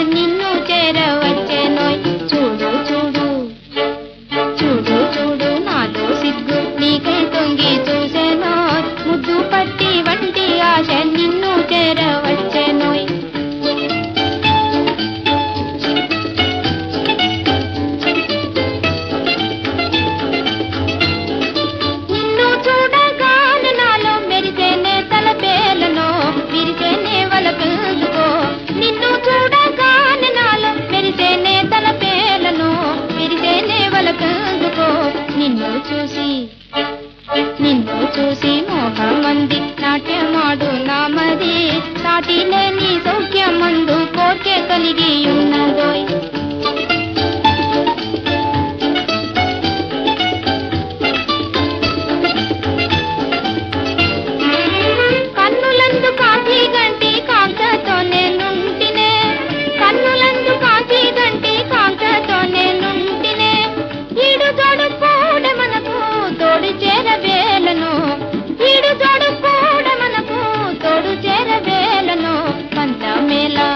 నిన్ను చేరవచ్చెనోయ్. చూడు చూడు చూడు చూడు నాలో సిగ్గు నీకై తొంగి చూసెనోయ్. ముద్దు పట్టి వంటి ఆశ నిన్ను చేరవచ్చెనోయ్. నిన్ను చూడగానే నాలో మెరిసేనే తలపేలనో విరిసేనే వలపెందుకో. నిన్ను చూడగానే నాలో మెరిసేనే తలపేలనో విరిసేనే వలపెందుకో. నిన్ను చూసి మోహమంది నాట్యమాడు నామది. సాటి లేని సౌఖ్యమందు కోర్కె కలిగి ఉన్నదోయ్. కన్నులందు కాంతి గంటి కాంతతో నేనుంటినే. కన్నులందు కాంతి గంటి కాంతతో నేనుంటినే. ఈడు జోడు పూడ మనకు తోడు చేరవేలను. ఈడు జోడు పూడ మనకు తోడు చేరవేలను. పంచమేళ